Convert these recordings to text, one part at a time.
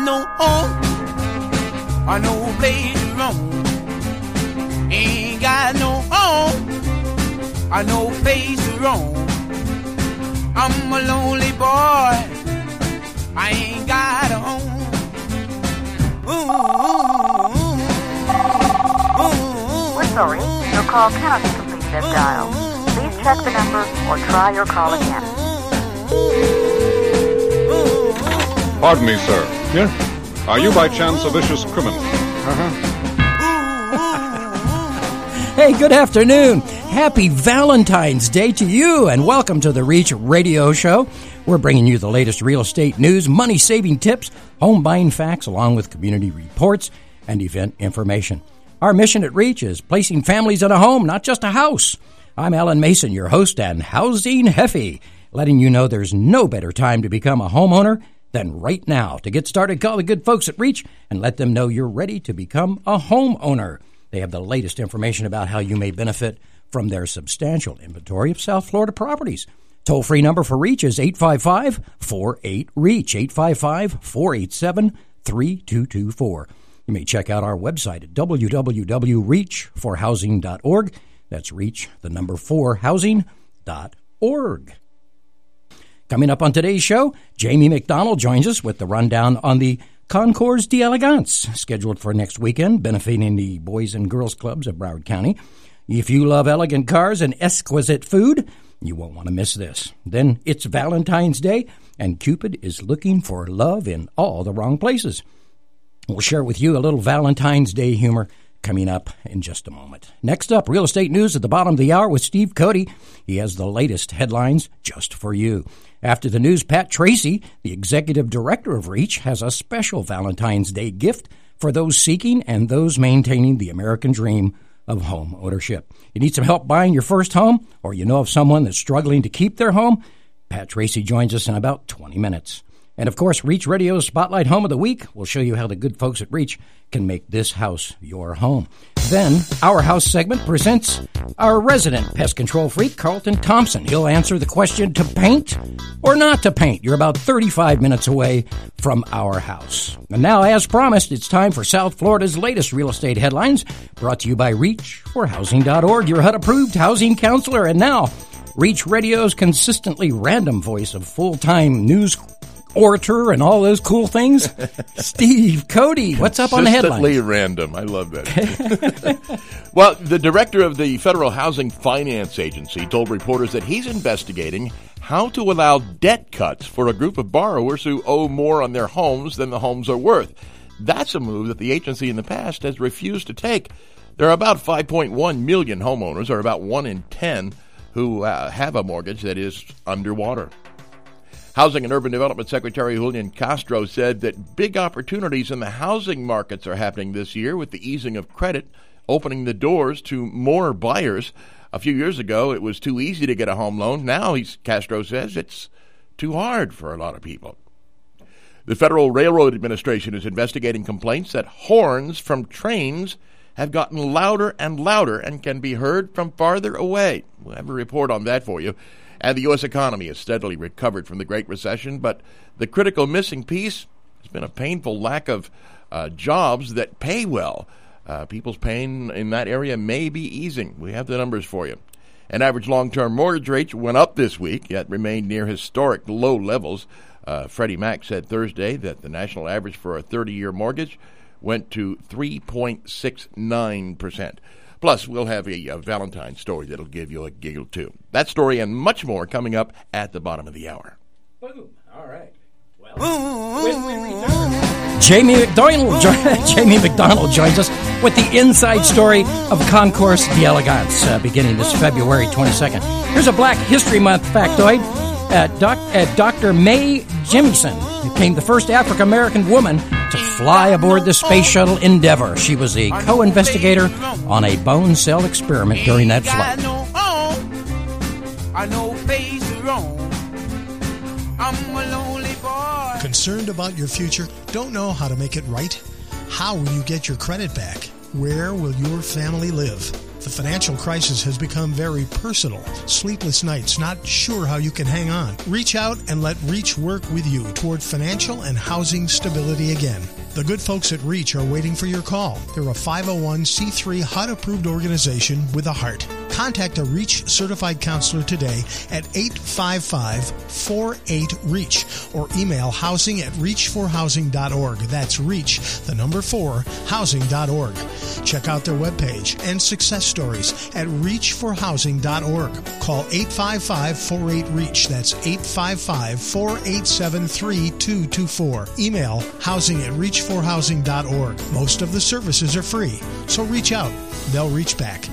no home or no place to roam. Ain't got no home or no place to roam. I'm a lonely boy, I ain't got a home. We're sorry, your call cannot be completed as dialed. Please check the number or try your call again. Pardon me, sir. Yeah? Are you by chance a vicious criminal? Hey, good afternoon. Happy Valentine's Day to you, and welcome to the Reach Radio Show. We're bringing you the latest real estate news, money-saving tips, home buying facts, along with community reports and event information. Our mission at Reach is placing families in a home, not just a house. I'm Alan Mason, your host and housing Heffy, letting you know there's no better time to become a homeowner than right now. To get started, call the good folks at Reach and let them know you're ready to become a homeowner. They have the latest information about how you may benefit from their substantial inventory of South Florida properties. Toll-free number for Reach is 855-48-REACH, 855-487-3224. You may check out our website at www.reachforhousing.org. That's Reach, the number 4, housing.org. Coming up on today's show, Jamie McDonald joins us with the rundown on the Concours d'Elegance, scheduled for next weekend, benefiting the Boys and Girls Clubs of Broward County. If you love elegant cars and exquisite food, you won't want to miss this. Then it's Valentine's Day, and Cupid is looking for love in all the wrong places. We'll share with you a little Valentine's Day humor coming up in just a moment. Next up, real estate news at the bottom of the hour with Steve Cody. He has the latest headlines just for you. After the news, Pat Tracy, the executive director of Reach, has a special Valentine's Day gift for those seeking and those maintaining the American dream of home ownership. You need some help buying your first home, or you know of someone that's struggling to keep their home? Pat Tracy joins us in about 20 minutes. And, of course, Reach Radio's Spotlight Home of the Week will show you how the good folks at Reach can make this house your home. Then, Our House segment presents our resident pest control freak, Carlton Thompson. He'll answer the question, to paint or not to paint? You're about 35 minutes away from Our House. And now, as promised, it's time for South Florida's latest real estate headlines, brought to you by ReachForHousing.org, your HUD-approved housing counselor. And now, Reach Radio's consistently random voice of full-time news orator and all those cool things, Steve Cody. What's up on the headlines? Consistently random. I love that. Well, the director of the Federal Housing Finance Agency told reporters that he's investigating how to allow debt cuts for a group of borrowers who owe more on their homes than the homes are worth. That's a move that the agency in the past has refused to take. There are about 5.1 million homeowners, or about 1 in 10, who have a mortgage that is underwater. Housing and Urban Development Secretary Julian Castro said that big opportunities in the housing markets are happening this year with the easing of credit, opening the doors to more buyers. A few years ago, it was too easy to get a home loan. Now, Castro says, it's too hard for a lot of people. The Federal Railroad Administration is investigating complaints that horns from trains have gotten louder and louder and can be heard from farther away. We'll have a report on that for you. And the U.S. economy has steadily recovered from the Great Recession, but the critical missing piece has been a painful lack of jobs that pay well. People's pain in that area may be easing. We have the numbers for you. And average long-term mortgage rates went up this week, yet remained near historic low levels. Freddie Mac said Thursday that the national average for a 30-year mortgage went to 3.69%. Plus, we'll have a Valentine's story that'll give you a giggle, too. That story and much more coming up at the bottom of the hour. Boom. All right. Well, when we return, Jamie McDonald joins us with the inside story of Concours d'Elegance, beginning this February 22nd. Here's a Black History Month factoid. Dr. Mae Jemison became the first African-American woman to fly aboard the Space Shuttle Endeavour. She was a co-investigator on a bone cell experiment during that flight. Concerned about your future? Don't know how to make it right? How will you get your credit back? Where will your family live? The financial crisis has become very personal. Sleepless nights, not sure how you can hang on. Reach out and let REACH work with you toward financial and housing stability again. The good folks at REACH are waiting for your call. They're a 501c3 HUD-approved organization with a heart. Contact a REACH certified counselor today at 855-48-REACH or email housing@reachforhousing.org. That's REACH, the number 4, housing.org. Check out their webpage and success stories at reachforhousing.org. Call 855-48-REACH. That's 855-487-3224. Email housing@reachforhousing.org. Most of the services are free, so reach out. They'll reach back.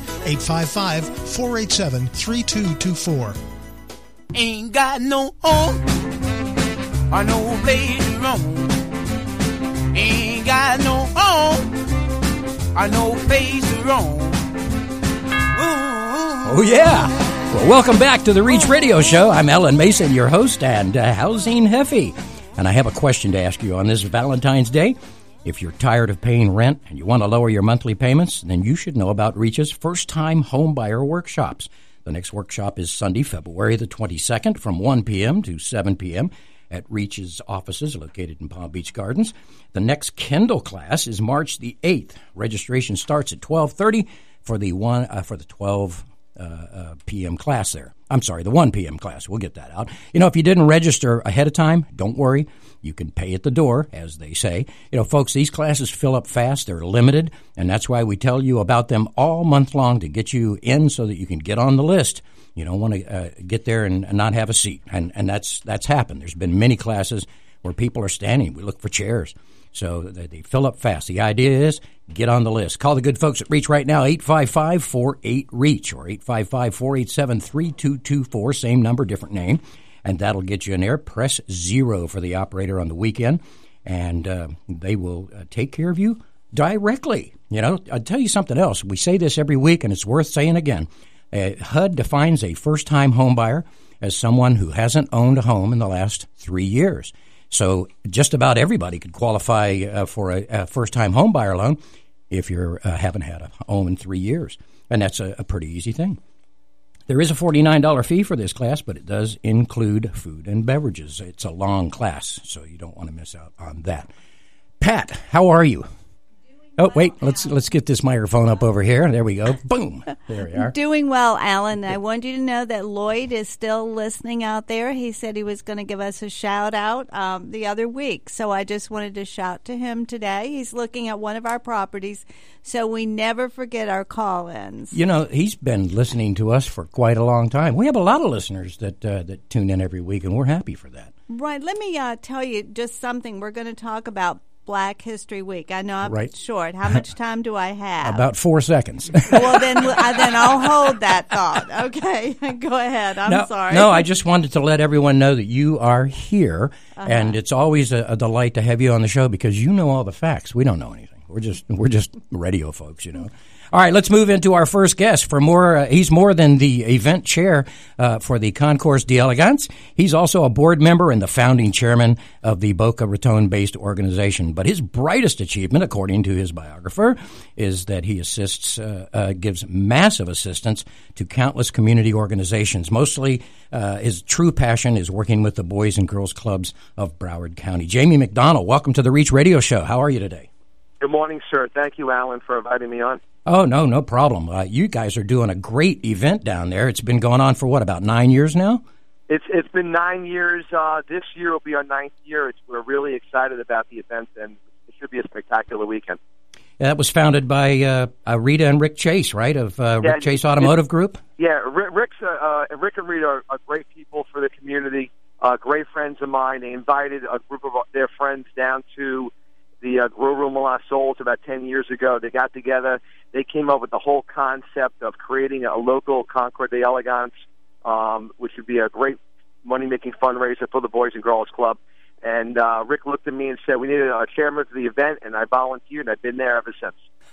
855-487-3224. Ain't got no home or no place to roam. Ain't got no home or no place to roam. Oh, yeah. Well, welcome back to the REACH Radio Show. I'm Ellen Mason, your host, and Housing Heffy. And I have a question to ask you on this Valentine's Day. If you're tired of paying rent and you want to lower your monthly payments, then you should know about REACH's first-time homebuyer workshops. The next workshop is Sunday, February the 22nd from 1 p.m. to 7 p.m. at REACH's offices located in Palm Beach Gardens. The next Kindle class is March the 8th. Registration starts at 12:30 for the 12 p.m. class there. I'm sorry, the 1 p.m. class. We'll get that out. You know, if you didn't register ahead of time, don't worry. You can pay at the door, as they say. You know, folks, these classes fill up fast. They're limited, and that's why we tell you about them all month long to get you in so that you can get on the list. You don't want to get there and not have a seat, and that's happened. There's been many classes where people are standing. We look for chairs. So they fill up fast. The idea is get on the list. Call the good folks at REACH right now, 855-48-REACH or 855-487-3224. Same number, different name. And that'll get you in there. Press 0 for the operator on the weekend, and they will take care of you directly. You know, I'll tell you something else. We say this every week, and it's worth saying again. HUD defines a first-time home buyer as someone who hasn't owned a home in the last 3 years. So just about everybody could qualify for a first-time home buyer loan if you haven't had a home in 3 years. And that's a pretty easy thing. There is a $49 fee for this class, but it does include food and beverages. It's a long class, so you don't want to miss out on that. Pat, how are you? Oh, wait, let's get this microphone up over here. There we go. Boom. There we are. Doing well, Alan. I want you to know that Lloyd is still listening out there. He said he was going to give us a shout-out the other week, so I just wanted to shout to him today. He's looking at one of our properties, so we never forget our call-ins. You know, he's been listening to us for quite a long time. We have a lot of listeners that tune in every week, and we're happy for that. Right. Let me tell you just something. We're going to talk about Black History Week. I know I'm short. How much time do I have? About 4 seconds. Well, then I'll hold that thought. Okay, go ahead. I'm sorry. No, I just wanted to let everyone know that you are here, and it's always a delight to have you on the show because you know all the facts. We don't know anything. We're just radio folks, you know. All right, let's move into our first guest. For more, he's more than the event chair for the Concours d'Elegance. He's also a board member and the founding chairman of the Boca Raton-based organization. But his brightest achievement, according to his biographer, is that he gives massive assistance to countless community organizations. Mostly, his true passion is working with the Boys and Girls Clubs of Broward County. Jamie McDonald, welcome to the REACH Radio Show. How are you today? Good morning, sir. Thank you, Alan, for inviting me on. Oh, no problem. You guys are doing a great event down there. It's been going on for, what, about 9 years now? It's been 9 years. This year will be our 9th year. We're really excited about the event, and it should be a spectacular weekend. Yeah, that was founded by Rita and Rick Chase, right, of Rick Chase Automotive Group? Yeah, Rick and Rita are great people for the community, great friends of mine. They invited a group of their friends down to the Grow Room of Lost Souls about 10 years ago. They got together. They came up with the whole concept of creating a local Concours d'Elegance, which would be a great money-making fundraiser for the Boys and Girls Club. And Rick looked at me and said, we needed a chairman for the event, and I volunteered, and I've been there ever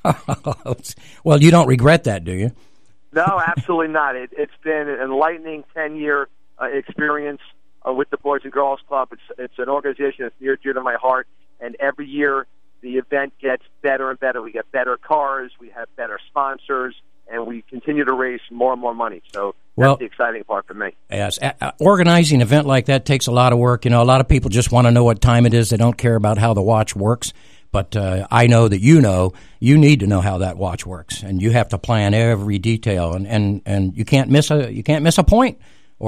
since. Well, you don't regret that, do you? No, absolutely not. It's been an enlightening 10-year experience with the Boys and Girls Club. It's an organization that's near and dear to my heart. And every year, the event gets better and better. We get better cars, we have better sponsors, and we continue to raise more and more money. So Well, that's the exciting part for me. Yes, organizing an event like that takes a lot of work. You know, a lot of people just want to know what time it is. They don't care about how the watch works. But I know that you need to know how that watch works, and you have to plan every detail, and you can't miss a point.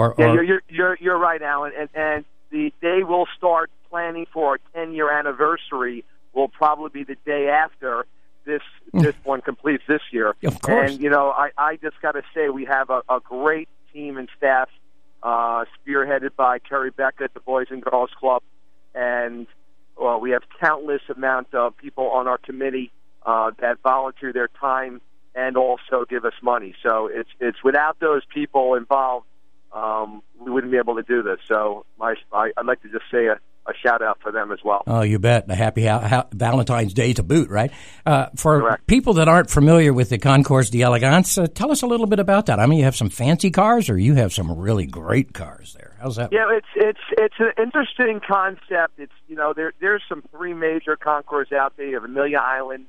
You're right, Alan. And the day we'll start planning for our 10-year anniversary will probably be the day after this one completes this year. Of course. And, I just got to say we have a great team and staff spearheaded by Kerry Beckett at the Boys and Girls Club. And we have countless amount of people on our committee that volunteer their time and also give us money. So it's without those people involved, we wouldn't be able to do this. So I'd like to just say a shout-out for them as well. Oh, you bet. A happy Valentine's Day to boot, right? For Correct. People that aren't familiar with the Concours d'Elegance, tell us a little bit about that. I mean, you have some fancy cars, or you have some really great cars there. How's that? Yeah, it's an interesting concept. It's there's some three major concours out there. You have Amelia Island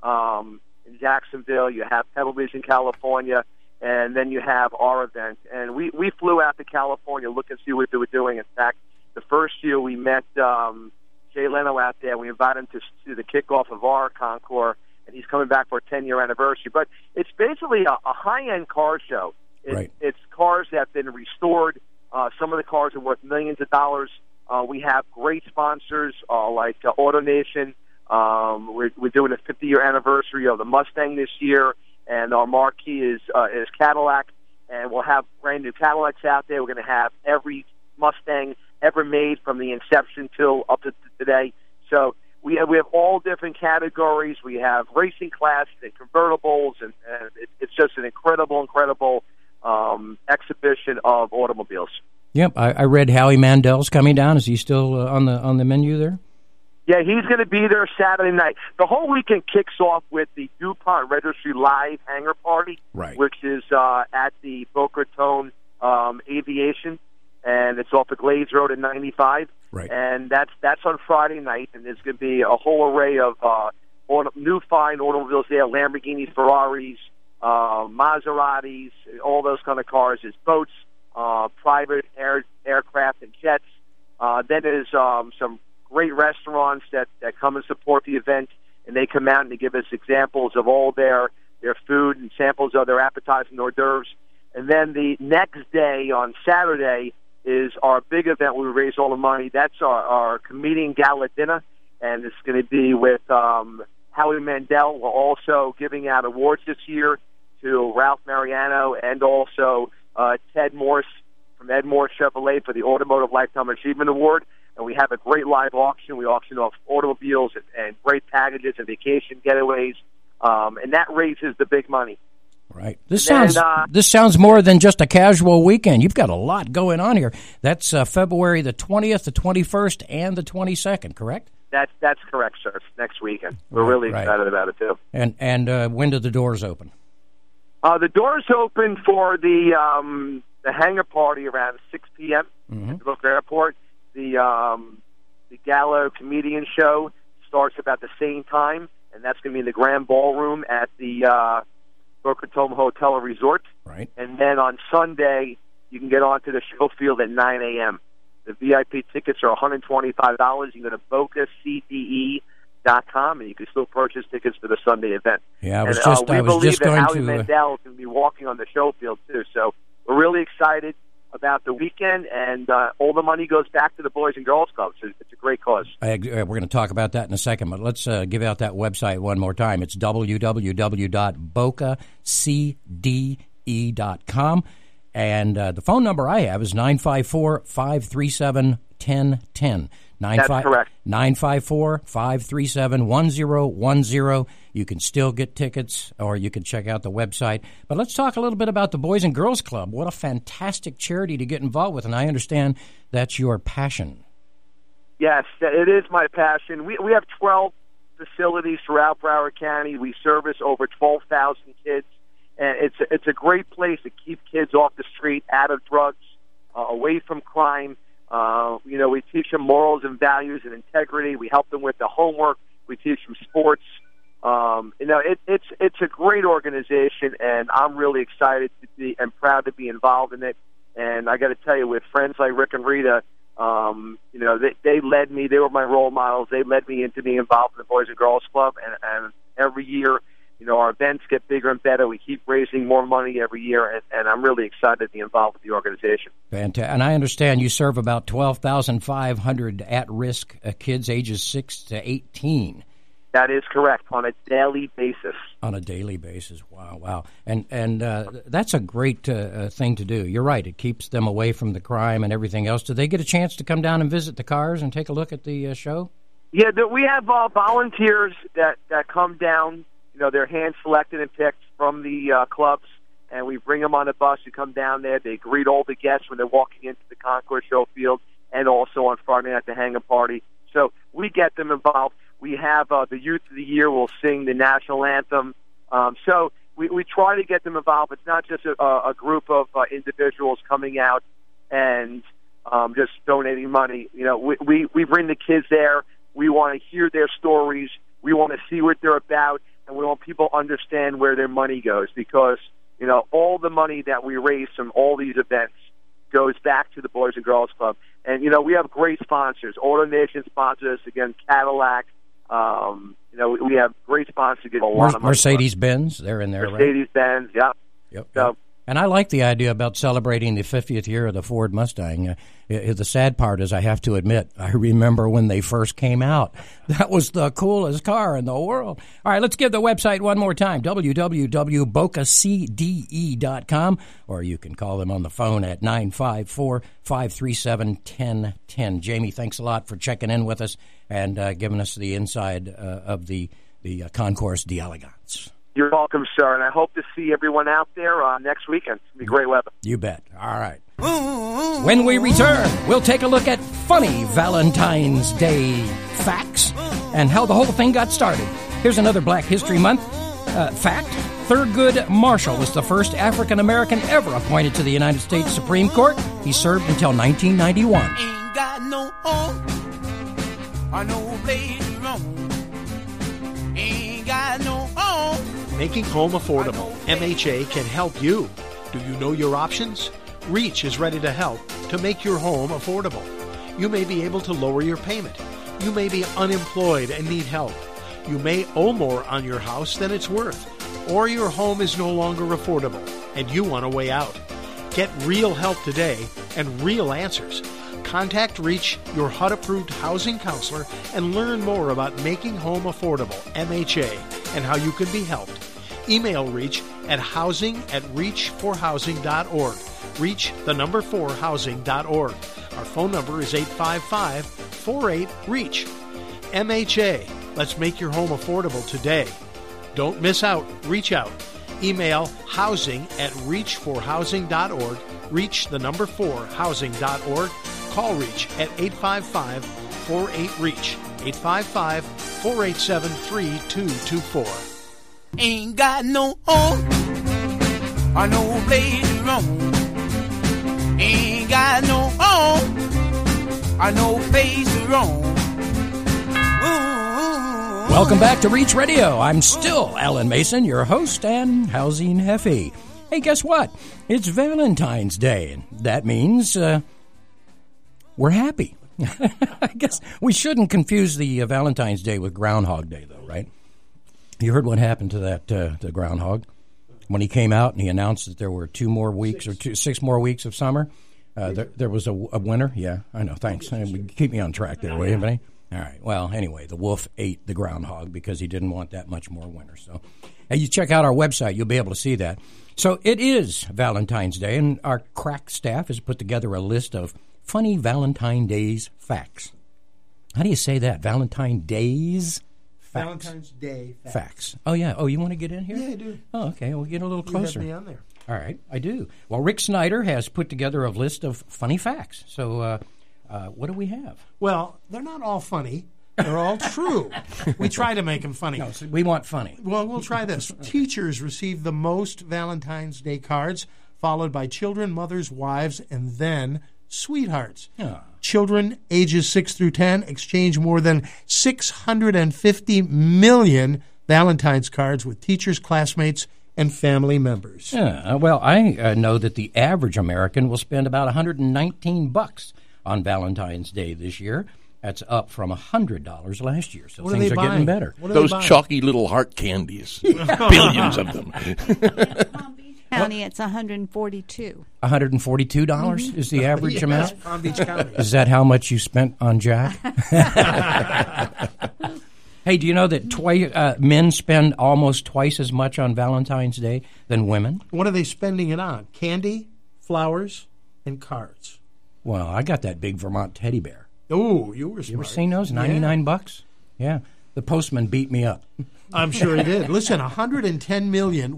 in Jacksonville. You have Pebble Beach in California, and then you have our event. And we flew out to California, look and see what they were doing. In fact, the first year we met Jay Leno out there. We invited him to the kickoff of our concours, and he's coming back for a 10-year anniversary. But it's basically a high-end car show. It's cars that have been restored. Some of the cars are worth millions of dollars. We have great sponsors like AutoNation. We're doing a 50-year anniversary of the Mustang this year, and our marquee is Cadillac. And we'll have brand new Cadillacs out there. We're going to have every Mustang ever made from the inception till up to today. So we have all different categories. We have racing classes and convertibles, and it's just an incredible exhibition of automobiles. Yep, I read Howie Mandel's coming down. Is he still on the menu there? Yeah, he's going to be there Saturday night. The whole weekend kicks off with the DuPont Registry Live Hangar Party, right, which is at the Boca Raton Aviation, and it's off of Glades Road at 95. Right. And that's on Friday night, and there's going to be a whole array of new fine automobiles there, Lamborghinis, Ferraris, Maseratis, all those kind of cars. There's boats, private aircraft and jets. Then there's some great restaurants that come and support the event, and they come out and they give us examples of all their food and samples of their appetizing hors d'oeuvres. And then the next day, on Saturday, is our big event where we raise all the money. That's our comedian gala dinner, and it's going to be with Howie Mandel. We're also giving out awards this year to Ralph Mariano and also Ted Morse from Ed Morse Chevrolet for the Automotive Lifetime Achievement Award. And we have a great live auction. We auction off automobiles and great packages and vacation getaways, and that raises the big money. Right. This sounds more than just a casual weekend. You've got a lot going on here. That's February the 20th, the 21st, and the 22nd, correct? That's correct, sir. It's next weekend. We're really excited about it too. And when do the doors open? The doors open for the hangar party around 6 p.m. at the Boca Airport. The gala comedian show starts about the same time, and that's going to be in the Grand Ballroom at the Boca Raton Hotel and Resort. Right. And then on Sunday, you can get onto the show field at 9 a.m. The VIP tickets are $125. You can go to bocacde.com, and you can still purchase tickets for the Sunday event. Yeah, we believe that Howie Mandel is going to be walking on the show field, too. So we're really excited about the weekend, and all the money goes back to the Boys and Girls Club. So it's a great cause. We're going to talk about that in a second, but let's give out that website one more time. It's www.bocacde.com, and the phone number I have is 954-537-1010. That's correct. 954-537-1010. You can still get tickets, or you can check out the website. But let's talk a little bit about the Boys and Girls Club. What a fantastic charity to get involved with, and I understand that's your passion. Yes, it is my passion. We have 12 facilities throughout Broward County. We service over 12,000 kids, and it's a great place to keep kids off the street, out of drugs, away from crime. We teach them morals and values and integrity. We help them with the homework. We teach them sports. It's a great organization, and I'm really excited to be and proud to be involved in it. And I got to tell you, with friends like Rick and Rita, they led me. They were my role models. They led me into being involved in the Boys and Girls Club. And every year, our events get bigger and better. We keep raising more money every year, and I'm really excited to be involved with the organization. Fantastic. And I understand you serve about 12,500 at-risk kids ages 6 to 18. That is correct, on a daily basis. On a daily basis. Wow. And that's a great thing to do. You're right. It keeps them away from the crime and everything else. Do they get a chance to come down and visit the cars and take a look at the show? Yeah, we have volunteers that come down. They're hand-selected and picked from the clubs, and we bring them on a bus to come down there. They greet all the guests when they're walking into the Concourse Show Field, and also on Friday night, the hang-up party. So we get them involved. We have the Youth of the Year will sing the national anthem. So we try to get them involved. It's not just a group of individuals coming out and just donating money. We bring the kids there. We want to hear their stories. We want to see what they're about, and we want people to understand where their money goes, because all the money that we raise from all these events goes back to the Boys and Girls Club. And we have great sponsors. AutoNation sponsors us, again, Cadillac. We have great sponsors to get a lot of money. Mercedes-Benz, they're in there, Mercedes-Benz, right? Yep. So, and I like the idea about celebrating the 50th year of the Ford Mustang. The sad part is, I have to admit, I remember when they first came out. That was the coolest car in the world. All right, let's give the website one more time, www.bocacde.com, or you can call them on the phone at 954-537-1010. Jamie, thanks a lot for checking in with us and giving us the inside of the Concours d'Elegance. You're welcome, sir, and I hope to see everyone out there next weekend. It'll be great weather. You bet. All right. When we return, we'll take a look at funny Valentine's Day facts and how the whole thing got started. Here's another Black History Month fact. Thurgood Marshall was the first African-American ever appointed to the United States Supreme Court. He served until 1991. Ain't got no home, or no place to roam. Ain't got no home. Making home affordable. MHA can help you. Do you know your options? REACH is ready to help to make your home affordable. You may be able to lower your payment. You may be unemployed and need help. You may owe more on your house than it's worth. Or your home is no longer affordable and you want a way out. Get real help today and real answers. Contact REACH, your HUD-approved housing counselor, and learn more about making home affordable, MHA, and how you can be helped. Email REACH at housing@reachforhousing.org. REACH, the number 4, housing.org. Our phone number is 855-48-REACH. MHA, let's make your home affordable today. Don't miss out. Reach out. Email housing@reachforhousing.org. REACH, the number 4, housing.org. Call REACH at 855-48-REACH. 855-487-3224. Ain't got no home, or no place to roam. Ain't got no home, or no place to roam. Ooh. Welcome back to Reach Radio. I'm still Alan Mason, your host and housing Hefe. Hey, guess what? It's Valentine's Day, and that means we're happy. I guess we shouldn't confuse the Valentine's Day with Groundhog Day, though, right? You heard what happened to that the groundhog when he came out and he announced that there were 6 more weeks of summer. There was a winter. Yeah, I know. Thanks. Keep me on track there, will you, buddy? All right. Well, anyway, the wolf ate the groundhog because he didn't want that much more winter. So, hey, you check out our website, you'll be able to see that. So it is Valentine's Day, and our crack staff has put together a list of funny Valentine's Day's facts. How do you say that? Valentine's Day's facts. Valentine's Day facts. Oh, yeah. Oh, you want to get in here? Yeah, I do. Oh, okay. We'll get a little closer. You have me on there. All right, I do. Well, Rick Snyder has put together a list of funny facts. So what do we have? Well, they're not all funny. They're all true. We try to make them funny. No, so we want funny. Well, we'll try this. Teachers receive the most Valentine's Day cards, followed by children, mothers, wives, and then sweethearts. Yeah. Children ages 6 through 10 exchange more than 650 million Valentine's cards with teachers, classmates, and family members. Yeah, well, I know that the average American will spend about $119 on Valentine's Day this year. That's up from $100 last year, so things are getting better. Those chalky little heart candies, billions of them. Palm Beach County, it's $142. $142 is the average amount? Palm Beach County. Is that how much you spent on Jack? Hey, do you know that men spend almost twice as much on Valentine's Day than women? What are they spending it on? Candy, flowers, and cards. Well, I got that big Vermont teddy bear. Oh, you were smart. You ever seen those? $99? Yeah. The postman beat me up. I'm sure he did. Listen, 110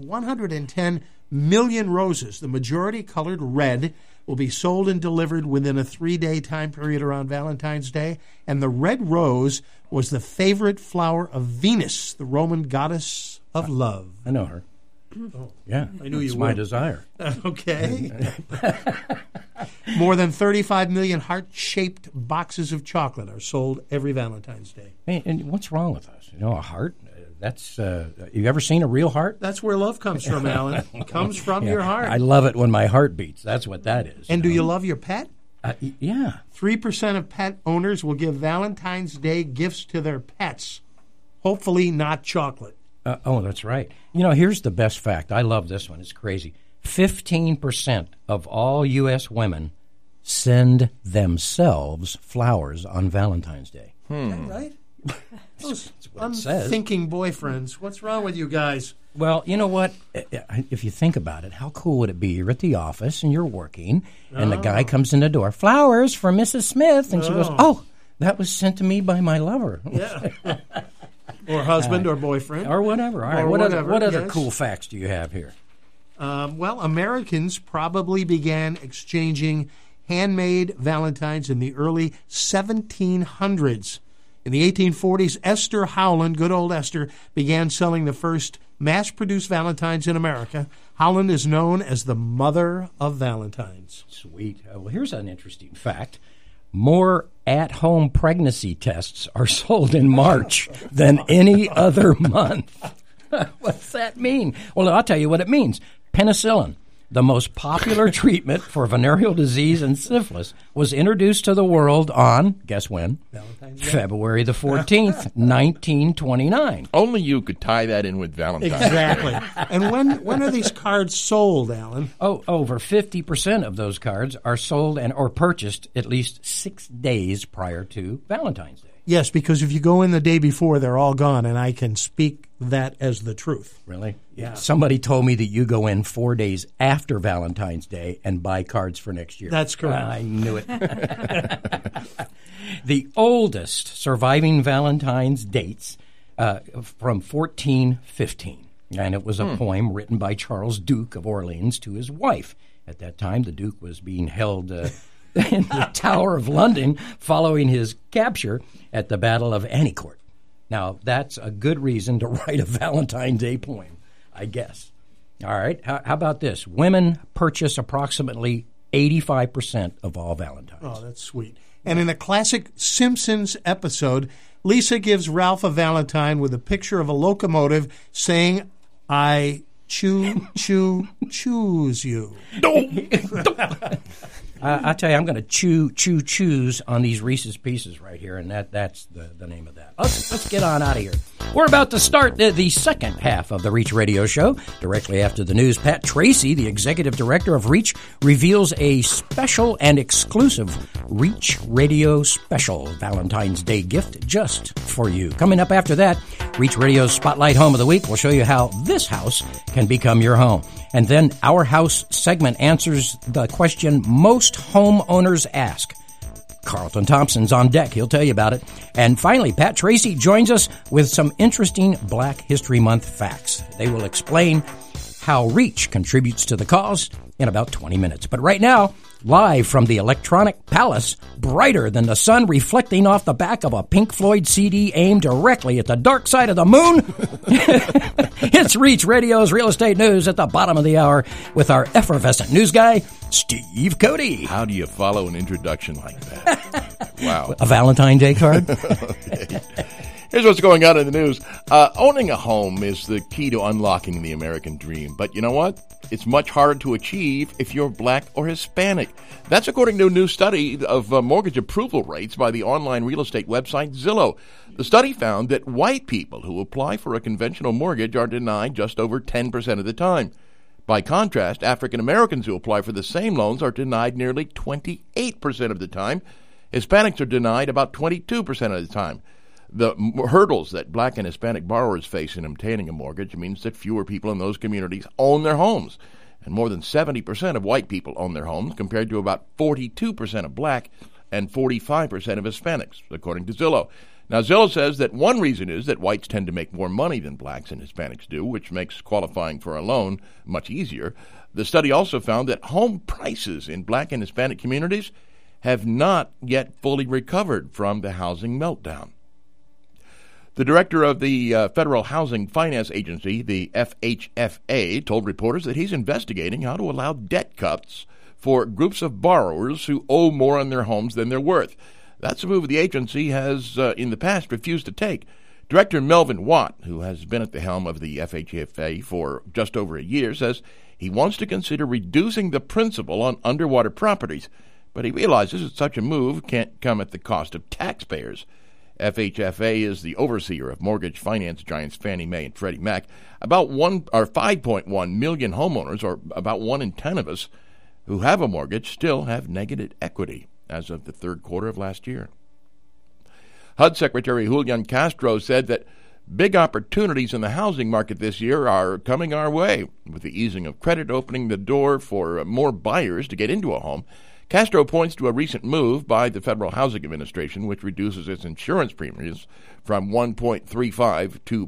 million roses, the majority colored red, will be sold and delivered within a 3-day time period around Valentine's Day. And the red rose was the favorite flower of Venus, the Roman goddess of love. I know her. Oh, yeah, I knew you it's would. my desire. Okay. More than 35 million heart-shaped boxes of chocolate are sold every Valentine's Day. Hey, and what's wrong with us? You know, a heart? That's you ever seen a real heart? That's where love comes from, Alan. It comes from your heart. I love it when my heart beats. That's what that is. And do you love your pet? Yeah. 3% of pet owners will give Valentine's Day gifts to their pets. Hopefully not chocolate. That's right. You know, here's the best fact. I love this one. It's crazy. 15% of all U.S. women send themselves flowers on Valentine's Day. Is that right? Those what it says. unthinking boyfriends. What's wrong with you guys? Well, you know what? If you think about it, how cool would it be? You're at the office and you're working, and the guy comes in the door, flowers for Mrs. Smith, and she goes, "Oh, that was sent to me by my lover." Yeah. Or husband or boyfriend. Or whatever. All right. Or What whatever, other yes. cool facts do you have here? Well, Americans probably began exchanging handmade Valentines in the early 1700s. In the 1840s, Esther Howland, good old Esther, began selling the first mass-produced Valentines in America. Howland is known as the mother of Valentines. Sweet. Well, here's an interesting fact. More at-home pregnancy tests are sold in March than any other month. What's that mean? Well, I'll tell you what it means. Penicillin, the most popular treatment for venereal disease and syphilis, was introduced to the world on, guess when? February the 14th, 1929. Only you could tie that in with Valentine's. Exactly. And when are these cards sold, Alan? Oh, over 50% of those cards are sold or purchased at least 6 days prior to Valentine's Day. Yes, because if you go in the day before, they're all gone, and I can speak that as the truth. Really? Yeah. Somebody told me that you go in 4 days after Valentine's Day and buy cards for next year. That's correct. I knew it. The oldest surviving Valentine's dates from 1415, and it was a poem written by Charles Duke of Orleans to his wife. At that time, the Duke was being held in the Tower of London following his capture at the Battle of Agincourt. Now, that's a good reason to write a Valentine's Day poem, I guess. All right. How about this? Women purchase approximately 85% of all Valentines. Oh, that's sweet. And in a classic Simpsons episode, Lisa gives Ralph a Valentine with a picture of a locomotive saying, "I choose you." I tell you, I'm going to choose on these Reese's Pieces right here, and that's the name of that. Let's get on out of here. We're about to start the second half of the Reach Radio Show. Directly after the news, Pat Tracy, the executive director of Reach, reveals a special and exclusive Reach Radio special Valentine's Day gift just for you. Coming up after that, Reach Radio's Spotlight Home of the Week will show you how this house can become your home. And then Our House segment answers the question most homeowners ask. Carlton Thompson's on deck. He'll tell you about it. And finally, Pat Tracy joins us with some interesting Black History Month facts. They will explain how Reach contributes to the cause in about 20 minutes. But right now, live from the Electronic Palace, brighter than the sun reflecting off the back of a Pink Floyd CD aimed directly at the dark side of the moon, it's Reach Radio's Real Estate News at the bottom of the hour with our effervescent news guy, Steve Cody. How do you follow an introduction like that? Wow. A Valentine's Day card? Okay. Here's what's going on in the news. Owning a home is the key to unlocking the American dream. But you know what? It's much harder to achieve if you're black or Hispanic. That's according to a new study of mortgage approval rates by the online real estate website Zillow. The study found that white people who apply for a conventional mortgage are denied just over 10% of the time. By contrast, African Americans who apply for the same loans are denied nearly 28% of the time. Hispanics are denied about 22% of the time. The hurdles that black and Hispanic borrowers face in obtaining a mortgage means that fewer people in those communities own their homes. And more than 70% of white people own their homes, compared to about 42% of black and 45% of Hispanics, according to Zillow. Now, Zillow says that one reason is that whites tend to make more money than blacks and Hispanics do, which makes qualifying for a loan much easier. The study also found that home prices in black and Hispanic communities have not yet fully recovered from the housing meltdown. The director of the Federal Housing Finance Agency, the FHFA, told reporters that he's investigating how to allow debt cuts for groups of borrowers who owe more on their homes than they're worth. That's a move the agency has, in the past, refused to take. Director Melvin Watt, who has been at the helm of the FHFA for just over a year, says he wants to consider reducing the principal on underwater properties, but he realizes that such a move can't come at the cost of taxpayers. FHFA is the overseer of mortgage finance giants Fannie Mae and Freddie Mac. About 5.1 million homeowners, or about 1 in 10 of us, who have a mortgage still have negative equity as of the third quarter of last year. HUD Secretary Julian Castro said that big opportunities in the housing market this year are coming our way, with the easing of credit opening the door for more buyers to get into a home. Castro points to a recent move by the Federal Housing Administration, which reduces its insurance premiums from 1.35 to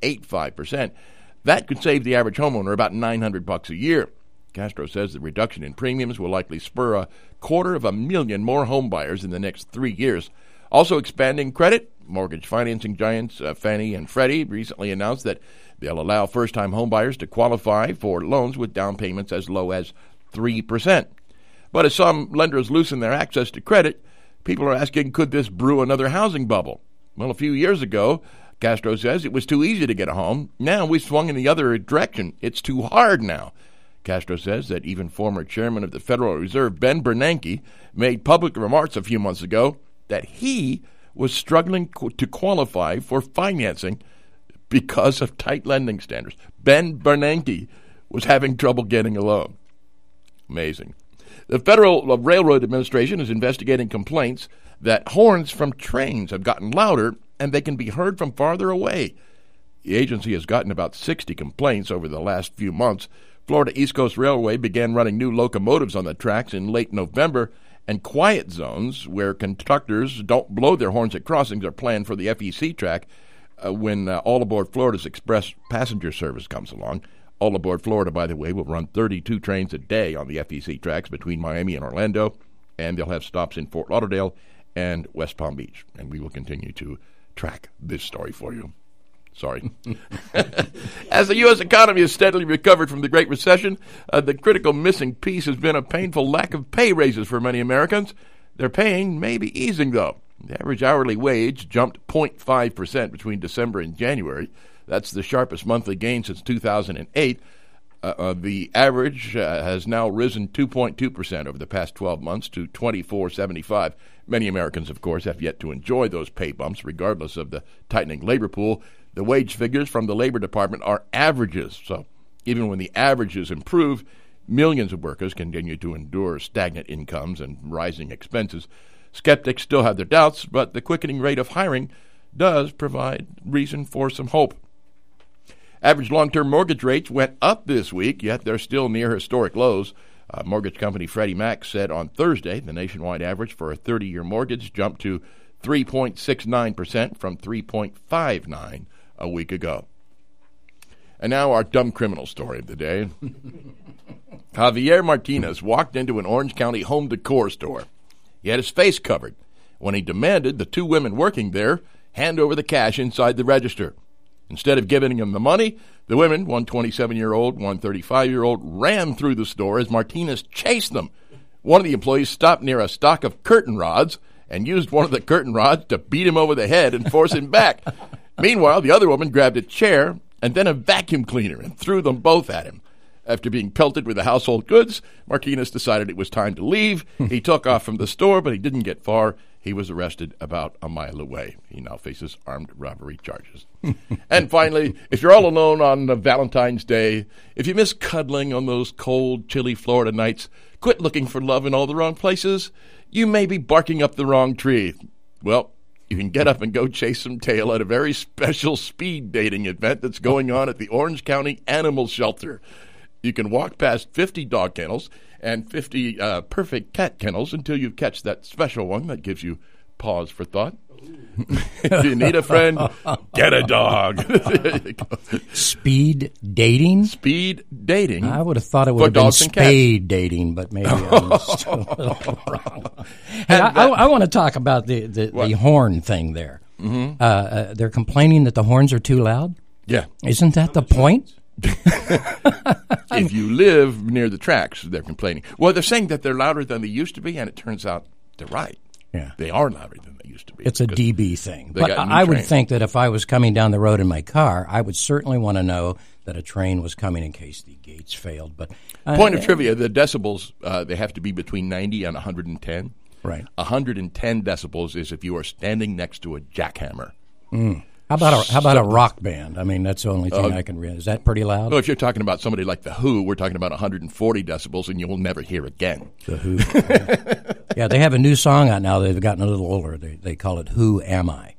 0.85%. That could save the average homeowner about $900 a year. Castro says the reduction in premiums will likely spur 250,000 more home buyers in the next 3 years. Also expanding credit, mortgage financing giants Fannie and Freddie recently announced that they'll allow first-time home buyers to qualify for loans with down payments as low as 3%. But as some lenders loosen their access to credit, people are asking, could this brew another housing bubble? Well, a few years ago, Castro says it was too easy to get a home. Now we've swung in the other direction. It's too hard now. Castro says that even former chairman of the Federal Reserve, Ben Bernanke, made public remarks a few months ago that he was struggling to qualify for financing because of tight lending standards. Ben Bernanke was having trouble getting a loan. Amazing. The Federal Railroad Administration is investigating complaints that horns from trains have gotten louder and they can be heard from farther away. The agency has gotten about 60 complaints over the last few months. Florida East Coast Railway began running new locomotives on the tracks in late November, and quiet zones where conductors don't blow their horns at crossings are planned for the FEC track when All Aboard Florida's express passenger service comes along. All Aboard Florida, by the way, will run 32 trains a day on the FEC tracks between Miami and Orlando, and they'll have stops in Fort Lauderdale and West Palm Beach. And we will continue to track this story for you. Sorry. As the U.S. economy has steadily recovered from the Great Recession, the critical missing piece has been a painful lack of pay raises for many Americans. Their pain may be easing, though. The average hourly wage jumped 0.5% between December and January. That's the sharpest monthly gain since 2008. The average has now risen 2.2% over the past 12 months to $24.75. Many Americans, of course, have yet to enjoy those pay bumps, regardless of the tightening labor pool. The wage figures from the Labor Department are averages, so even when the averages improve, millions of workers continue to endure stagnant incomes and rising expenses. Skeptics still have their doubts, but the quickening rate of hiring does provide reason for some hope. Average long-term mortgage rates went up this week, yet they're still near historic lows. Mortgage company Freddie Mac said on Thursday the nationwide average for a 30-year mortgage jumped to 3.69% from 3.59% a week ago. And now our dumb criminal story of the day. Javier Martinez walked into an Orange County home decor store. He had his face covered when he demanded the two women working there hand over the cash inside the register. Instead of giving him the money, the women, one 27-year-old, one 35-year-old, ran through the store as Martinez chased them. One of the employees stopped near a stock of curtain rods and used one of the curtain rods to beat him over the head and force him back. Meanwhile, the other woman grabbed a chair and then a vacuum cleaner and threw them both at him. After being pelted with the household goods, Marquinez decided it was time to leave. He took off from the store, but he didn't get far. He was arrested about a mile away. He now faces armed robbery charges. And finally, if you're all alone on Valentine's Day, if you miss cuddling on those cold, chilly Florida nights, quit looking for love in all the wrong places. You may be barking up the wrong tree. Well, you can get up and go chase some tail at a very special speed dating event that's going on at the Orange County Animal Shelter. You can walk past 50 dog kennels and 50 perfect cat kennels until you catch that special one that gives you pause for thought. If you need a friend, get a dog. Speed dating? Speed dating. I would have thought it would have been spade dating, but maybe I'm still a little wrong. Hey, I want to talk about the horn thing there. Mm-hmm. They're complaining that the horns are too loud? Yeah. Isn't that the point? If you live near the tracks, they're complaining. Well, they're saying that they're louder than they used to be, and it turns out they're right. Yeah. They are louder than they used to be. It's a dB thing. But I would think that if I was coming down the road in my car, I would certainly want to know that a train was coming in case the gates failed. But point of trivia, the decibels, they have to be between 90 and 110. Right. 110 decibels is if you are standing next to a jackhammer. Mm. How about a rock band? I mean, that's the only thing I can read. Is that pretty loud? Well, if you're talking about somebody like The Who, we're talking about 140 decibels, and you will never hear again. The Who. Yeah, they have a new song out now. They've gotten a little older. They call it Who Am I?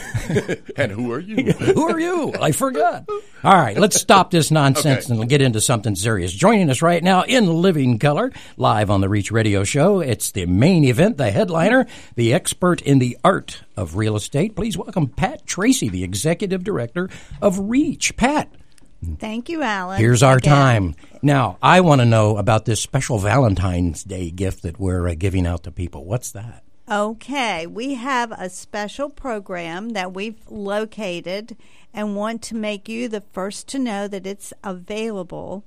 And who are you? Who are you? I forgot. All right, let's stop this nonsense and get into something serious. Joining us right now in living color, live on the Reach Radio Show, it's the main event, the headliner, the expert in the art of real estate. Please welcome Pat Tracy, the executive director of Reach. Pat. Thank you, Alan. Here's our time. Now, I want to know about this special Valentine's Day gift that we're giving out to people. What's that? Okay, we have a special program that we've located and want to make you the first to know that it's available.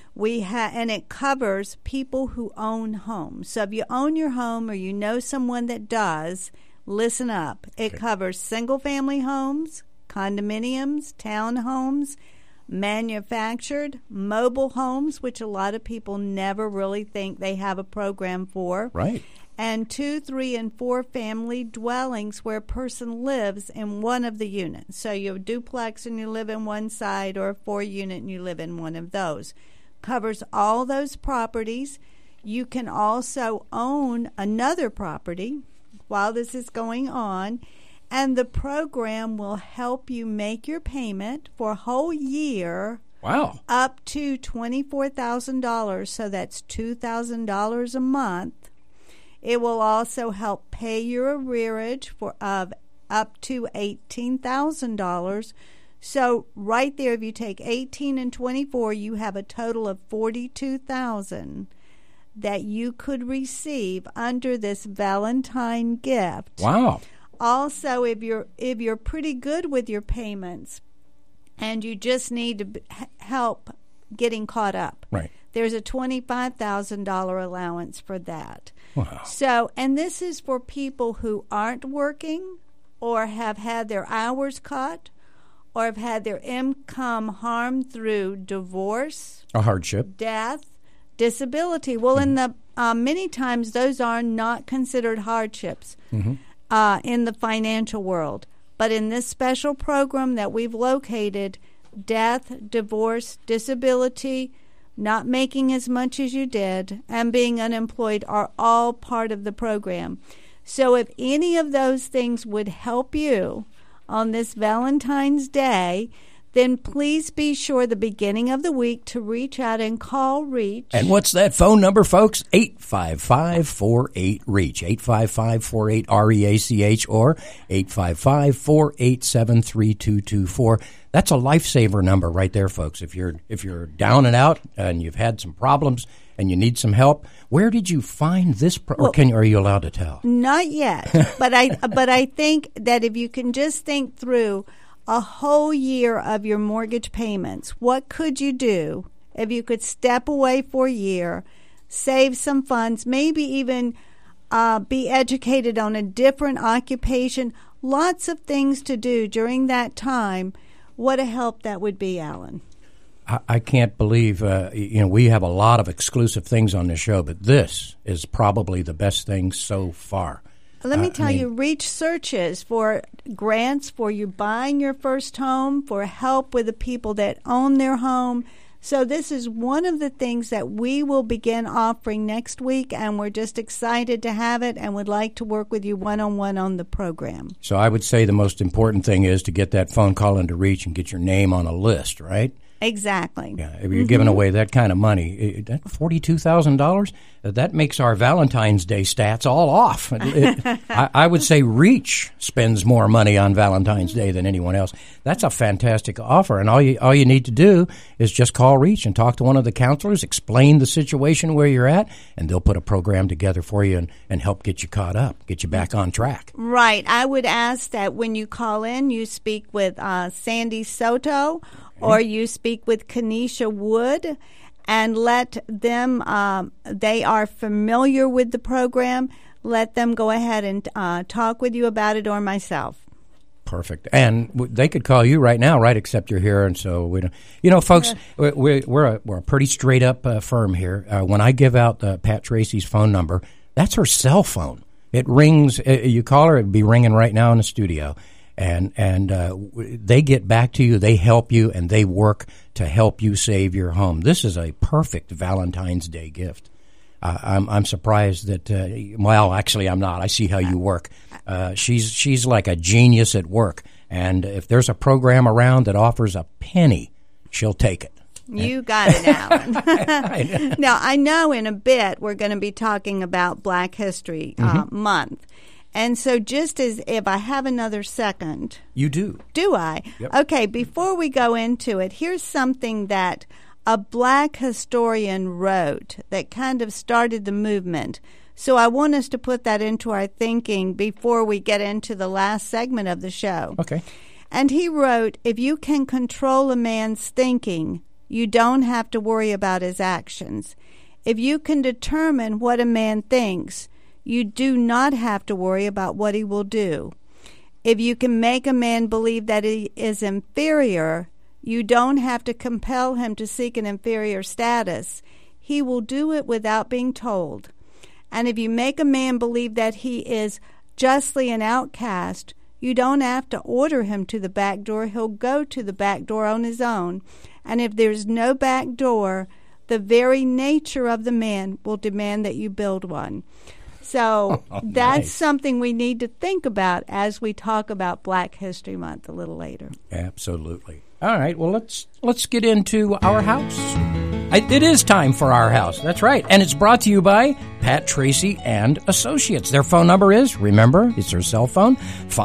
And it covers people who own homes. So if you own your home or you know someone that does, listen up. It covers single-family homes, condominiums, townhomes, manufactured, mobile homes, which a lot of people never really think they have a program for. Right. And 2, 3, and 4 family dwellings where a person lives in one of the units. So you have a duplex and you live in one side, or a 4-unit and you live in one of those. Covers all those properties. You can also own another property while this is going on, and the program will help you make your payment for a whole year. Wow. Up to $24,000, so that's $2,000 a month. It will also help pay your arrearage of up to $18,000. So right there, if you take 18 and 24, you have a total of $42,000 that you could receive under this Valentine gift. Wow. Also, if you're pretty good with your payments and you just need to help getting caught up, right, there's a $25,000 allowance for that. Wow. So, and this is for people who aren't working or have had their hours cut or have had their income harmed through divorce, a hardship, death, disability. Well, in the many times those are not considered hardships in the financial world. But in this special program that we've located, death, divorce, disability, not making as much as you did, and being unemployed are all part of the program. So if any of those things would help you on this Valentine's Day, then please be sure the beginning of the week to reach out and call Reach. And what's that phone number, folks? 855-48-REACH, 855-48-REACH, or 855-487-3224. That's a lifesaver number right there, folks. If you're down and out and you've had some problems and you need some help, where did you find this? Are you allowed to tell? Not yet, but I think that if you can just think through a whole year of your mortgage payments, what could you do if you could step away for a year, save some funds, maybe even be educated on a different occupation? lots of things to do during that time. What a help that would be, Alan. I can't believe, we have a lot of exclusive things on this show, but this is probably the best thing so far. Let me tell you, Reach searches for grants for you buying your first home, for help with the people that own their home. So this is one of the things that we will begin offering next week, and we're just excited to have it and would like to work with you one-on-one on the program. So I would say the most important thing is to get that phone call into Reach and get your name on a list, right? Exactly. Yeah, if you're giving away that kind of money, $42,000, that makes our Valentine's Day stats all off. I would say Reach spends more money on Valentine's Day than anyone else. That's a fantastic offer, and all you need to do is just call Reach and talk to one of the counselors, explain the situation where you're at, and they'll put a program together for you and help get you caught up, get you back on track. Right. I would ask that when you call in, you speak with Sandy Soto, or you speak with Kenesha Wood, and let them, they are familiar with the program, let them go ahead and talk with you about it, or myself. Perfect. And they could call you right now, right, except you're here, and so we don't. Folks, we're a pretty straight-up firm here. When I give out Pat Tracy's phone number, that's her cell phone. It rings. You call her, it'd be ringing right now in the studio. And they get back to you, they help you, and they work to help you save your home. This is a perfect Valentine's Day gift. I'm surprised that, actually I'm not. I see how you work. She's like a genius at work. And if there's a program around that offers a penny, she'll take it. You got it, Alan. Now, I know in a bit we're going to be talking about Black History Month. And so just as if I have another second. You do. Do I? Yep. Okay, before we go into it, here's something that a Black historian wrote that kind of started the movement. So I want us to put that into our thinking before we get into the last segment of the show. Okay. And he wrote, if you can control a man's thinking, you don't have to worry about his actions. If you can determine what a man thinks, you do not have to worry about what he will do. If you can make a man believe that he is inferior, you don't have to compel him to seek an inferior status. He will do it without being told. And if you make a man believe that he is justly an outcast, you don't have to order him to the back door. He'll go to the back door on his own. And if there's no back door, the very nature of the man will demand that you build one. So that's something we need to think about as we talk about Black History Month a little later. Absolutely. All right, well, let's get into our house. It is time for our house. That's right. And it's brought to you by Pat Tracy and Associates. Their phone number is, remember, it's their cell phone,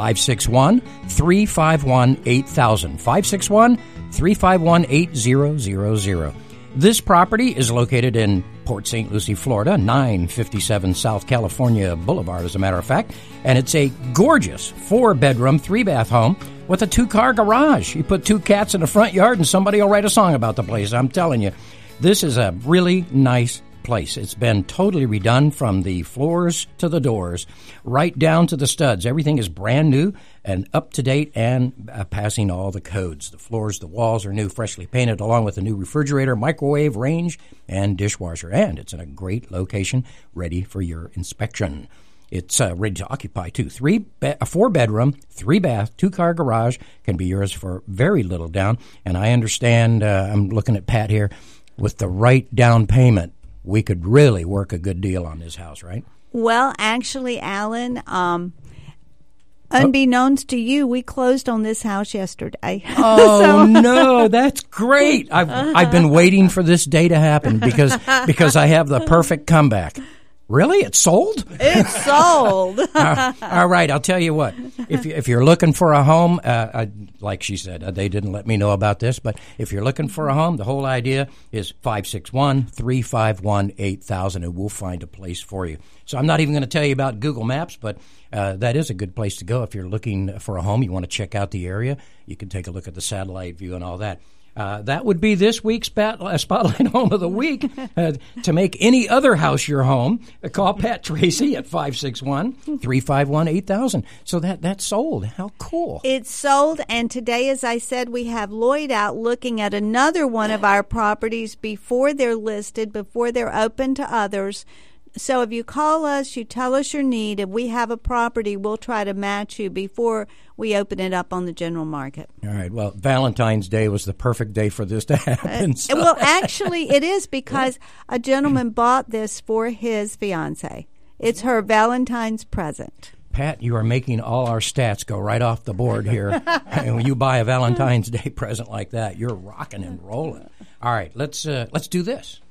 561-351-8000. 561-351-8000. This property is located in Port St. Lucie, Florida, 957 South California Boulevard, as a matter of fact. And it's a gorgeous 4-bedroom, 3-bath home with a 2-car garage. You put 2 cats in the front yard and somebody will write a song about the place. I'm telling you, this is a really nice place. It's been totally redone from the floors to the doors, right down to the studs. Everything is brand new and up to date and passing all the codes. The floors, the walls are new, freshly painted, along with a new refrigerator, microwave, range, and dishwasher. And it's in a great location, ready for your inspection. It's ready to occupy, too. 4-bedroom, 3-bath, 2-car garage can be yours for very little down. And I understand, I'm looking at Pat here, with the right down payment, we could really work a good deal on this house, right? Well, actually, Alan, unbeknownst to you, we closed on this house yesterday. Oh, no, that's great. I've been waiting for this day to happen because I have the perfect comeback. Really? It's sold? It's sold. All right. I'll tell you what. If you're looking for a home, like she said, they didn't let me know about this, but if you're looking for a home, the whole idea is 561-351-8000, and we'll find a place for you. So I'm not even going to tell you about Google Maps, but that is a good place to go if you're looking for a home. You want to check out the area. You can take a look at the satellite view and all that. That would be this week's Spotlight Home of the Week. To make any other house your home, call Pat Tracy at 561-351-8000. So that's sold. How cool. It's sold, and today, as I said, we have Lloyd out looking at another one of our properties before they're listed, before they're open to others. So if you call us, you tell us your need, if we have a property, we'll try to match you before we open it up on the general market. All right. Well, Valentine's Day was the perfect day for this to happen. So. Well, actually, it is because a gentleman bought this for his fiancée. It's her Valentine's present. Pat, you are making all our stats go right off the board here. And when you buy a Valentine's Day present like that, you're rocking and rolling. All right. Let's do this.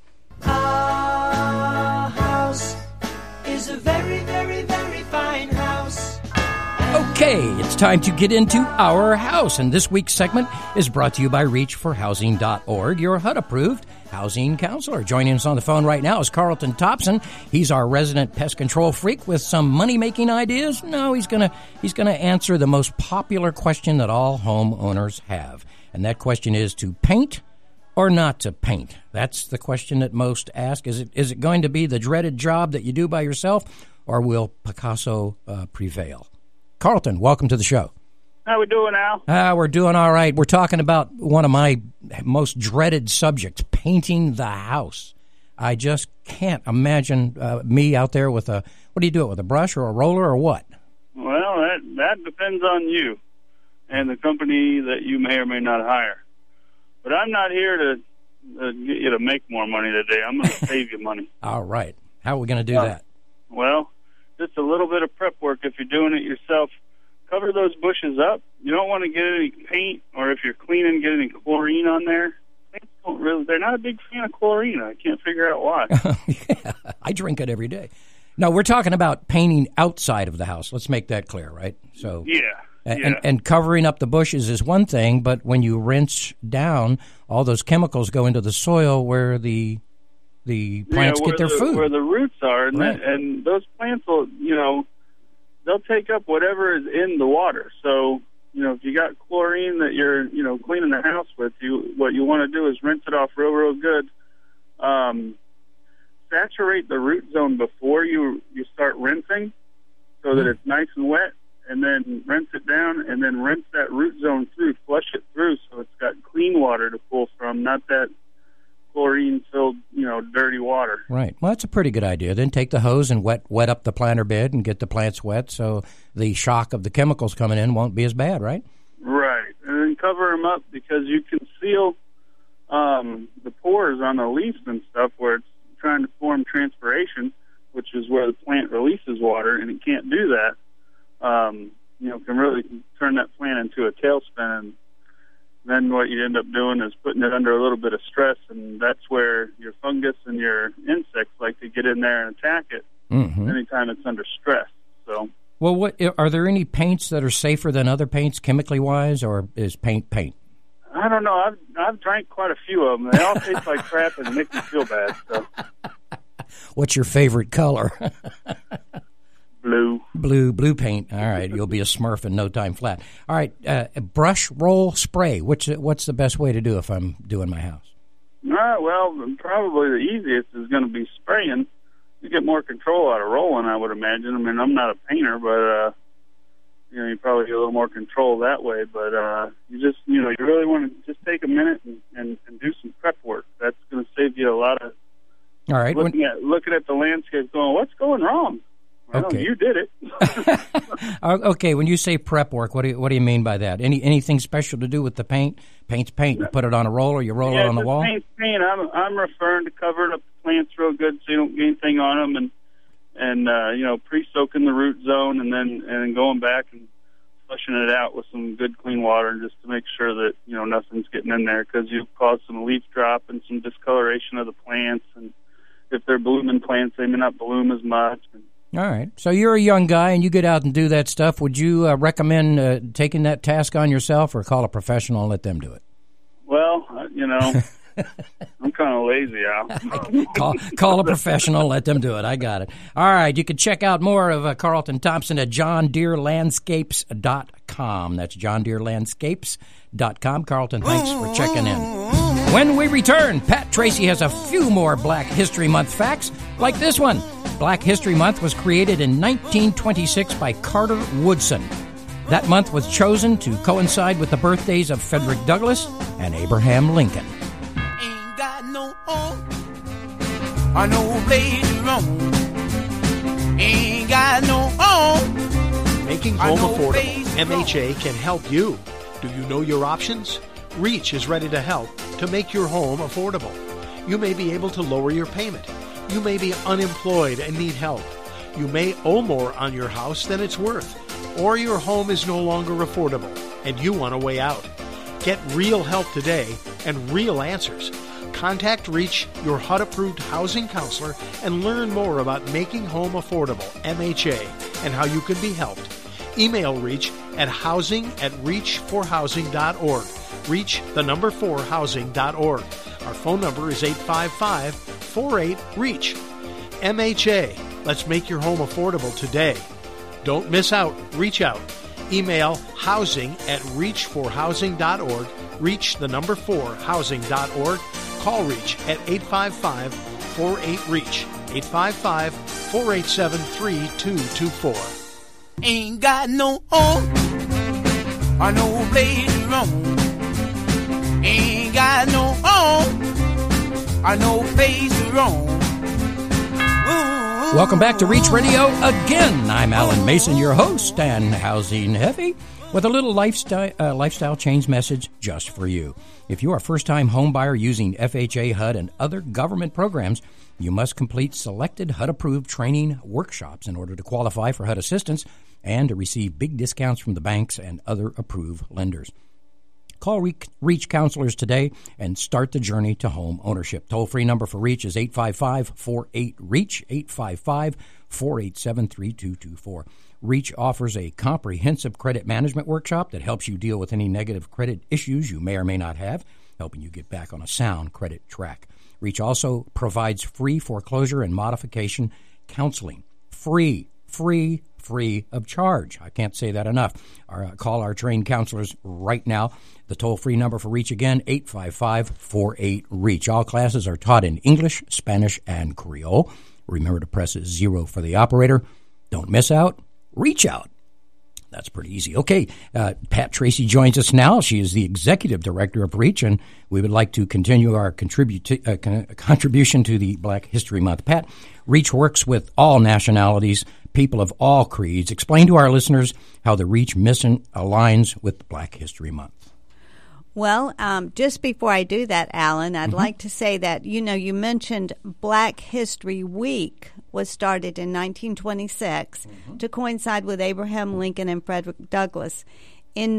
Our house is a very, very, very fine house. Okay, it's time to get into our house. And this week's segment is brought to you by reachforhousing.org, your HUD-approved housing counselor. Joining us on the phone right now is Carlton Thompson. He's our resident pest control freak with some money-making ideas. No, he's gonna answer the most popular question that all homeowners have. And that question is to paint or not to paint? That's the question that most ask. Is it going to be the dreaded job that you do by yourself, or will Picasso prevail? Carlton, welcome to the show. How we doing, Al? We're doing all right. We're talking about one of my most dreaded subjects, painting the house. I just can't imagine me out there with what do you do it with, a brush or a roller or what? Well, that depends on you and the company that you may or may not hire. But I'm not here to get you to make more money today. I'm going to save you money. All right. How are we going to do that? Well, just a little bit of prep work. If you're doing it yourself, cover those bushes up. You don't want to get any paint, or if you're cleaning, get any chlorine on there. They're not a big fan of chlorine. I can't figure out why. Yeah, I drink it every day. No, we're talking about painting outside of the house. Let's make that clear, right? So yeah. And covering up the bushes is one thing, but when you rinse down, all those chemicals go into the soil where the plants get their food. Where the roots are, and, right. And those plants will, they'll take up whatever is in the water. So, if you got chlorine that you're, cleaning the house with, what you want to do is rinse it off real good. Saturate the root zone before you start rinsing so that it's nice and wet. And then rinse it down, and then rinse that root zone through, flush it through so it's got clean water to pull from, not that chlorine-filled, dirty water. Right. Well, that's a pretty good idea. Then take the hose and wet up the planter bed and get the plants wet so the shock of the chemicals coming in won't be as bad, right? Right. And then cover them up because you can seal the pores on the leaves and stuff where it's trying to form transpiration, which is where the plant releases water, and it can't do that. Can really turn that plant into a tailspin, and then what you end up doing is putting it under a little bit of stress, and that's where your fungus and your insects like to get in there and attack it anytime it's under stress. So, well, what are there any paints that are safer than other paints, chemically wise, or is paint? I don't know. I've drank quite a few of them. They all taste like crap and make me feel bad. So, what's your favorite color? Blue paint. All right, you'll be a Smurf in no time flat. All right, brush, roll, spray. What's the best way to do if I'm doing my house? Well, probably the easiest is going to be spraying. You get more control out of rolling, I would imagine. I mean, I'm not a painter, but you probably get a little more control that way. But you just, you really want to just take a minute and do some prep work. That's going to save you a lot of. All right, looking at the landscape, going, what's going wrong? Well, okay. You did it. Okay, when you say prep work, what do you mean by that? Anything special to do with the paint? Paint's paint. You put it on a roller, you roll it on the wall? Paint. I'm referring to covering up the plants real good so you don't get anything on them, and pre-soaking the root zone, and then going back and flushing it out with some good clean water just to make sure that nothing's getting in there, because you've caused some leaf drop and some discoloration of the plants, and if they're blooming plants, they may not bloom as much. All right. So you're a young guy and you get out and do that stuff. Would you recommend taking that task on yourself, or call a professional and let them do it? Well, I'm kind of lazy, Al. Call a professional, let them do it. I got it. All right, you can check out more of Carlton Thompson at johndeerelandscapes.com. That's johndeerelandscapes.com. Carlton, thanks for checking in. When we return, Pat Tracy has a few more Black History Month facts, like this one. Black History Month was created in 1926 by Carter Woodson. That month was chosen to coincide with the birthdays of Frederick Douglass and Abraham Lincoln. Ain't got no home or no place to roam. Ain't got no home. Making home affordable. MHA can help you. Do you know your options? REACH is ready to help to make your home affordable. You may be able to lower your payment. You may be unemployed and need help. You may owe more on your house than it's worth. Or your home is no longer affordable and you want a way out. Get real help today and real answers. Contact REACH, your HUD-approved housing counselor, and learn more about making home affordable, MHA, and how you can be helped. Email REACH at housing@reachforhousing.org. REACH, the number 4, housing.org. Our phone number is 855-48-REACH. MHA, let's make your home affordable today. Don't miss out. Reach out. Email housing@reachforhousing.org. REACH, the number 4, housing.org. Call REACH at 855-48-REACH. 855-487-3224. Ain't got no home or no place to roam. Ain't got no home or no place to roam. Welcome back to Reach Radio again. I'm Alan Mason, your host and housing heavy, with a little lifestyle change message just for you. If you are a first-time home buyer using FHA, HUD, and other government programs, you must complete selected HUD-approved training workshops in order to qualify for HUD assistance and to receive big discounts from the banks and other approved lenders. Call REACH counselors today and start the journey to home ownership. Toll-free number for REACH is 855-48-REACH, 855-487-3224. REACH offers a comprehensive credit management workshop that helps you deal with any negative credit issues you may or may not have, helping you get back on a sound credit track. REACH also provides free foreclosure and modification counseling. Free of charge. I can't say that enough. Call our trained counselors right now. The toll-free number for REACH again, 855-48-REACH. All classes are taught in English, Spanish, and Creole. Remember to press 0 for the operator. Don't miss out. Reach out. That's pretty easy. Okay, Pat Tracy joins us now. She is the executive director of REACH, and we would like to continue our contribution to the Black History Month. Pat, REACH works with all nationalities, people of all creeds. Explain to our listeners how the REACH mission aligns with Black History Month. Well, just before I do that, Alan, I'd like to say that, you mentioned Black History Week was started in 1926 to coincide with Abraham Lincoln and Frederick Douglass. In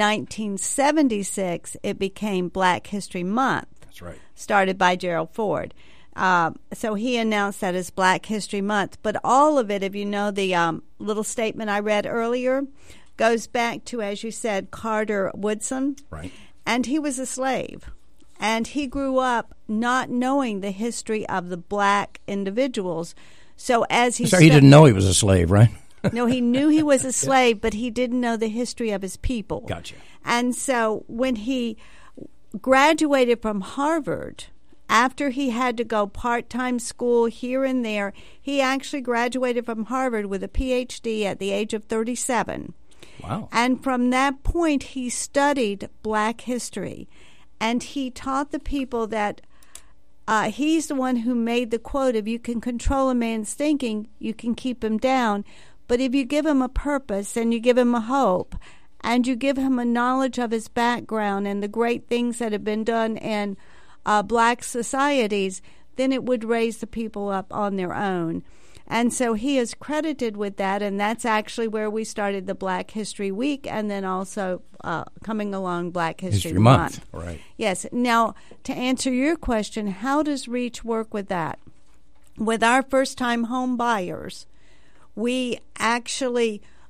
1976, it became Black History Month. That's right. Started by Gerald Ford. So he announced that as Black History Month. But all of it, if you know the little statement I read earlier, goes back to, as you said, Carter Woodson. Right. And he was a slave. And he grew up not knowing the history of the black individuals. So as he he didn't know he was a slave, right? No, he knew he was a slave, but he didn't know the history of his people. Gotcha. And so when he graduated from Harvard, after he had to go part-time school here and there, he actually graduated from Harvard with a Ph.D. at the age of 37. Wow. And from that point, he studied black history. And he taught the people that he's the one who made the quote, if you can control a man's thinking, you can keep him down. But if you give him a purpose and you give him a hope and you give him a knowledge of his background and the great things that have been done in black societies, then it would raise the people up on their own. And so he is credited with that, and that's actually where we started the Black History Week and then also coming along Black History Month. Right. Yes. Now, to answer your question, how does REACH work with that? With our first-time home buyers, we actually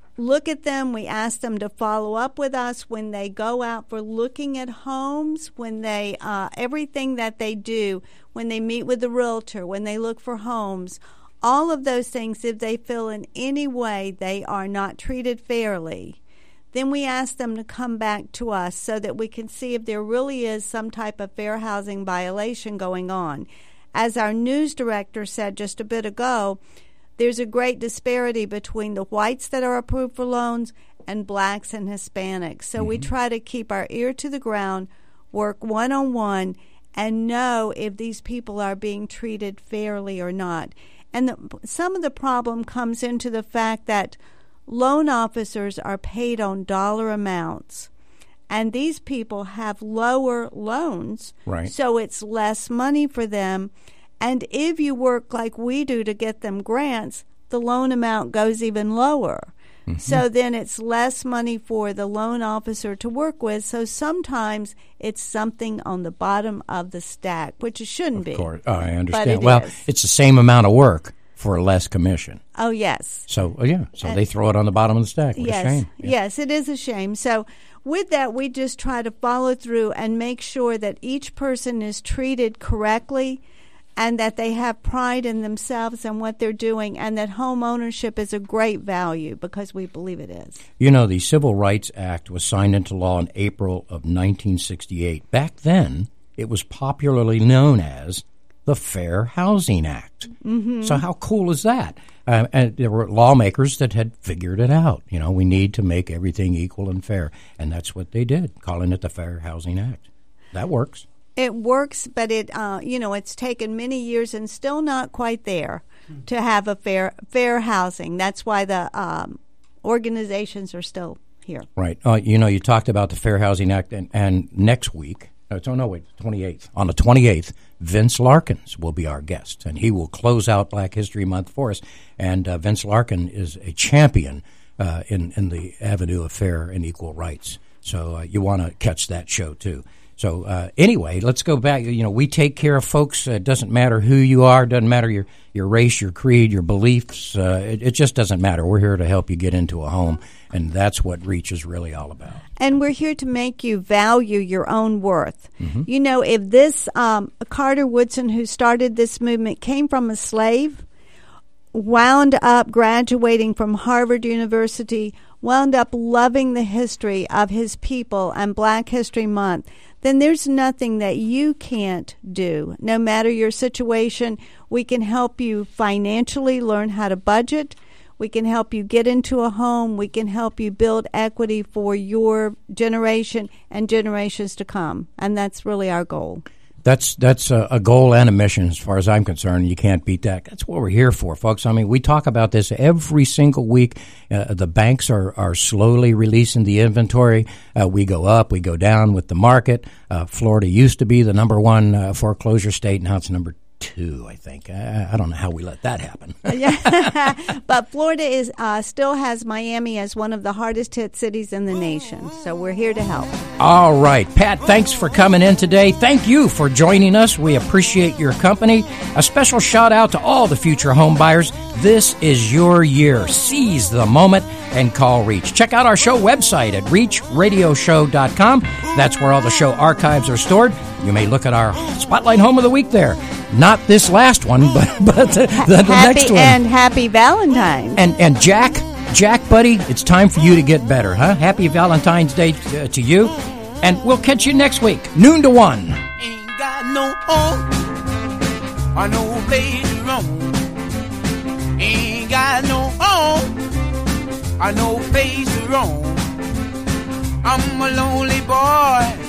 look at them. We ask them to follow up with us when they go out for looking at homes, when they everything that they do, when they meet with the realtor, when they look for homes, all of those things, if they feel in any way they are not treated fairly, then we ask them to come back to us so that we can see if there really is some type of fair housing violation going on. As our news director said just a bit ago, there's a great disparity between the whites that are approved for loans and blacks and Hispanics. So we try to keep our ear to the ground, work one-on-one, and know if these people are being treated fairly or not. And some of the problem comes into the fact that loan officers are paid on dollar amounts, and these people have lower loans, right? So it's less money for them. And if you work like we do to get them grants, the loan amount goes even lower. So then it's less money for the loan officer to work with. So sometimes it's something on the bottom of the stack, which it shouldn't be. Of course. Oh, I understand. Well, it's the same amount of work for less commission. Oh, yes. So, So they throw it on the bottom of the stack. What a shame. Yes, it is a shame. So with that, we just try to follow through and make sure that each person is treated correctly, and that they have pride in themselves and what they're doing, and that home ownership is a great value because we believe it is. You know, the Civil Rights Act was signed into law in April of 1968. Back then, it was popularly known as the Fair Housing Act. So how cool is that? And there were lawmakers that had figured it out. You know, we need to make everything equal and fair. And that's what they did, calling it the Fair Housing Act. That works. It works, but it's taken many years and still not quite there to have a fair housing. That's why the organizations are still here. Right. You talked about the Fair Housing Act, and next week, 28th. On the 28th, Vince Larkins will be our guest, and he will close out Black History Month for us. And Vince Larkin is a champion in the avenue of fair and equal rights. So you want to catch that show, too. So anyway, let's go back. You know, we take care of folks. It doesn't matter who you are. It doesn't matter your race, your creed, your beliefs. It just doesn't matter. We're here to help you get into a home, and that's what REACH is really all about. And we're here to make you value your own worth. You know, if this Carter Woodson, who started this movement, came from a slave, wound up graduating from Harvard University, wound up loving the history of his people and Black History Month, then there's nothing that you can't do. No matter your situation, we can help you financially learn how to budget. We can help you get into a home. We can help you build equity for your generation and generations to come. And that's really our goal. That's a goal and a mission as far as I'm concerned. You can't beat that. That's what we're here for, folks. I mean, we talk about this every single week. The banks are slowly releasing the inventory. We go up, we go down with the market. Florida used to be the number one foreclosure state. Now it's number 2, I think. I don't know how we let that happen. But Florida is still has Miami as one of the hardest hit cities in the nation. So we're here to help. All right. Pat, thanks for coming in today. Thank you for joining us. We appreciate your company. A special shout out to all the future home buyers. This is your year. Seize the moment and call REACH. Check out our show website at reachradioshow.com. That's where all the show archives are stored. You may look at our Spotlight Home of the Week there. Not this last one, but the next one. And happy Valentine's. And Jack, buddy, it's time for you to get better, huh? Happy Valentine's Day to you. And we'll catch you next week, noon to 1. Ain't got no home or no place to roam. Ain't got no home or no place to roam. I'm a lonely boy